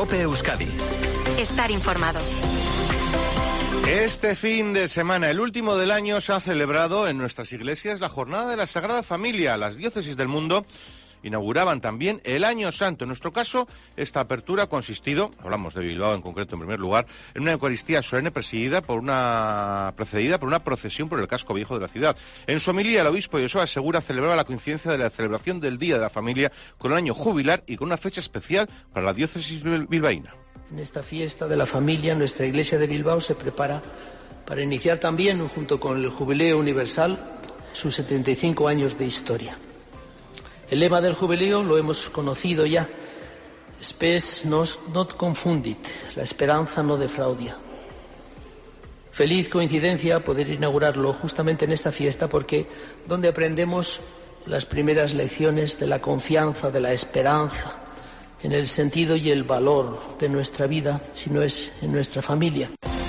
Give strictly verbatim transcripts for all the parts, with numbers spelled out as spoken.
COPE Euskadi. Estar informado. Este fin de semana, el último del año, se ha celebrado en nuestras iglesias la Jornada de la Sagrada Familia. Las diócesis del mundo inauguraban también el Año Santo. En nuestro caso, esta apertura ha consistido, hablamos de Bilbao en concreto en primer lugar, en una Eucaristía solemne presidida por una, precedida por una procesión por el casco viejo de la ciudad. En su homilía, el obispo Joseba Segura celebraba la coincidencia de la celebración del Día de la Familia con el año jubilar y con una fecha especial para la diócesis bilbaína. En esta fiesta de la familia, nuestra iglesia de Bilbao se prepara para iniciar también, junto con el Jubileo Universal, sus setenta y cinco años de historia. El lema del jubileo lo hemos conocido ya: Spes nos not confundit, la esperanza no defraudia. Feliz coincidencia poder inaugurarlo justamente en esta fiesta, porque donde aprendemos las primeras lecciones de la confianza, de la esperanza, en el sentido y el valor de nuestra vida, si no es en nuestra familia.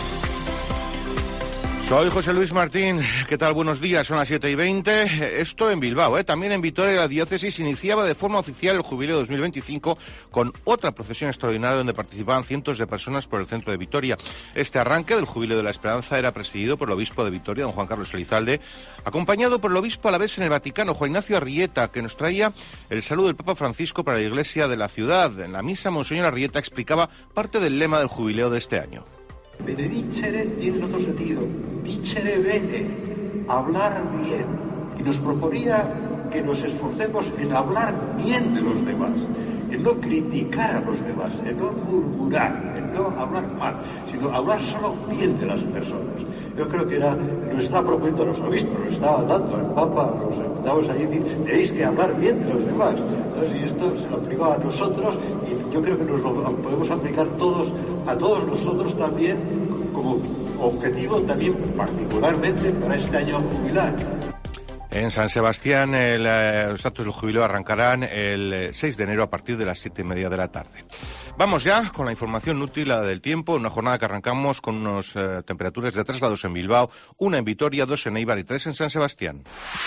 Soy José Luis Martín, ¿qué tal? Buenos días, son las siete y veinte, esto en Bilbao, ¿eh? También en Vitoria la diócesis iniciaba de forma oficial el Jubileo dos mil veinticinco con otra procesión extraordinaria donde participaban cientos de personas por el centro de Vitoria. Este arranque del Jubileo de la Esperanza era presidido por el obispo de Vitoria, don Juan Carlos Elizalde, acompañado por el obispo alavés en el Vaticano, Juan Ignacio Arrieta, que nos traía el saludo del Papa Francisco para la iglesia de la ciudad. En la misa, Monseñor Arrieta explicaba parte del lema del Jubileo de este año. Benedicere tiene otro sentido, dicere bene, hablar bien. Y nos proponía que nos esforcemos en hablar bien de los demás, en no criticar a los demás, en no murmurar, en no hablar mal, sino hablar solo bien de las personas. Yo creo que era, nos estaba proponiendo a los obispos, nos estaba dando al Papa, nos estábamos allí y decir, tenéis que hablar bien de los demás. Entonces, y esto se lo aplicaba a nosotros, y yo creo que nos lo podemos aplicar todos, a todos nosotros también, como objetivo también particularmente para este año jubilar. En San Sebastián el, eh, los actos del jubileo arrancarán el eh, seis de enero a partir de las siete y media de la tarde. Vamos ya con la información útil, la del tiempo, una jornada que arrancamos con unas eh, temperaturas de tres grados en Bilbao, una en Vitoria, dos en Eibar y tres en San Sebastián.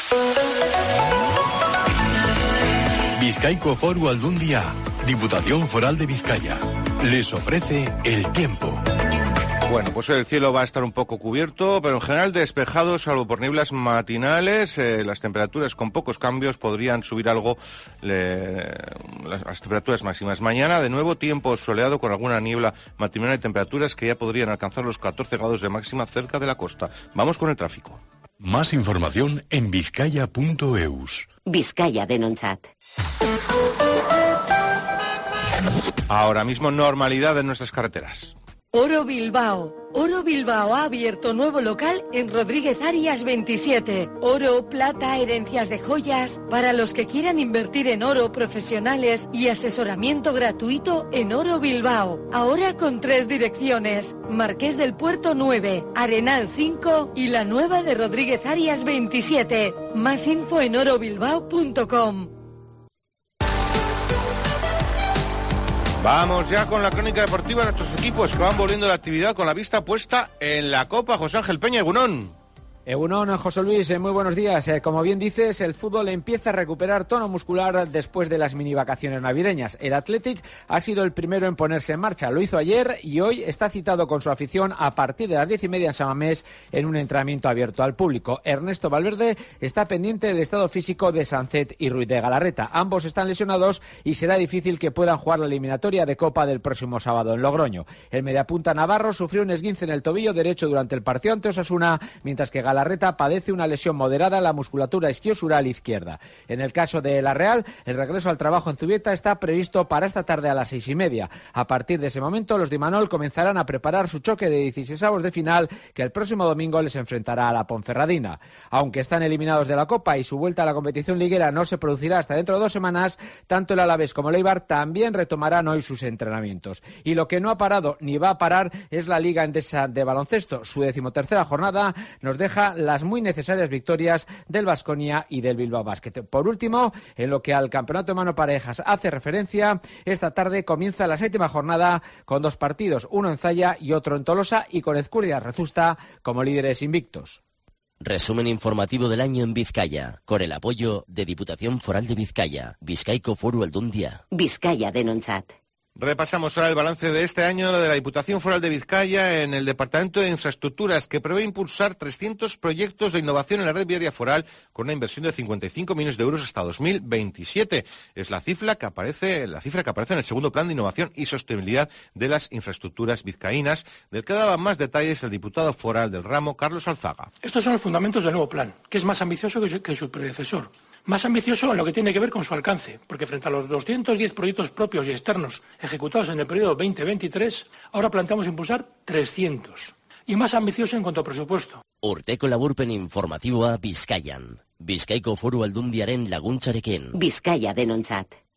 Bizkaiko Foru Aldundia, Diputación Foral de Vizcaya, les ofrece el tiempo. Bueno, pues el cielo va a estar un poco cubierto, pero en general despejado, salvo por nieblas matinales. Eh, las temperaturas con pocos cambios podrían subir algo le, las, las temperaturas máximas. Mañana, de nuevo, tiempo soleado con alguna niebla matinal y temperaturas que ya podrían alcanzar los catorce grados de máxima cerca de la costa. Vamos con el tráfico. Más información en bizkaia punto eus. Vizcaya Denontzat. Ahora mismo normalidad en nuestras carreteras. Oro Bilbao. Oro Bilbao ha abierto nuevo local en Rodríguez Arias veintisiete. Oro, plata, herencias de joyas. Para los que quieran invertir en oro, profesionales y asesoramiento gratuito en Oro Bilbao. Ahora con tres direcciones. Marqués del Puerto nueve, Arenal cinco y la nueva de Rodríguez Arias veintisiete. Más info en oro bilbao punto com. Vamos ya con la crónica deportiva de nuestros equipos que van volviendo a la actividad con la vista puesta en la Copa. José Ángel Peña, Egunon. Egunon, José Luis, muy buenos días. Eh, como bien dices, el fútbol empieza a recuperar tono muscular después de las mini vacaciones navideñas. El Athletic ha sido el primero en ponerse en marcha. Lo hizo ayer y hoy está citado con su afición a partir de las diez y media en San Mamés en un entrenamiento abierto al público. Ernesto Valverde está pendiente del estado físico de Sancet y Ruiz de Galarreta. Ambos están lesionados y será difícil que puedan jugar la eliminatoria de Copa del próximo sábado en Logroño. El mediapunta navarro sufrió un esguince en el tobillo derecho durante el partido ante Osasuna, mientras que Galarreta Galarreta padece una lesión moderada en la musculatura isquiosural izquierda. En el caso de la Real, el regreso al trabajo en Zubieta está previsto para esta tarde a las seis y media. A partir de ese momento, los de Imanol comenzarán a preparar su choque de dieciseisavos de final, que el próximo domingo les enfrentará a la Ponferradina. Aunque están eliminados de la Copa y su vuelta a la competición liguera no se producirá hasta dentro de dos semanas, tanto el Alavés como el Eibar también retomarán hoy sus entrenamientos. Y lo que no ha parado ni va a parar es la Liga Endesa de baloncesto. Su decimotercera jornada nos deja las muy necesarias victorias del Baskonia y del Bilbao Basket. Por último, en lo que al campeonato de mano parejas hace referencia, esta tarde comienza la séptima jornada con dos partidos, uno en Zalla y otro en Tolosa, y con Ezcurdia Rezusta como líderes invictos. Resumen informativo del año en Vizcaya, con el apoyo de Diputación Foral de Vizcaya, Bizkaiko Foru Aldundia, Vizcaya Denontzat. Repasamos ahora el balance de este año de la Diputación Foral de Vizcaya en el Departamento de Infraestructuras, que prevé impulsar trescientos proyectos de innovación en la red viaria foral con una inversión de cincuenta y cinco millones de euros hasta dos mil veintisiete. Es la cifra que aparece, la cifra que aparece en el segundo Plan de Innovación y Sostenibilidad de las Infraestructuras vizcaínas, del que daba más detalles el diputado foral del ramo, Carlos Alzaga. Estos son los fundamentos del nuevo plan, que es más ambicioso que su, que su predecesor. Más ambicioso en lo que tiene que ver con su alcance, porque frente a los doscientos diez proyectos propios y externos ejecutados en el periodo veinte veintitrés, ahora planteamos impulsar trescientos. Y más ambicioso en cuanto a presupuesto. Urteko laburpen informatiboa Bizkaian. Bizkaiko Foru Aldundiaren laguntzarekin. Bizkaia denontzat.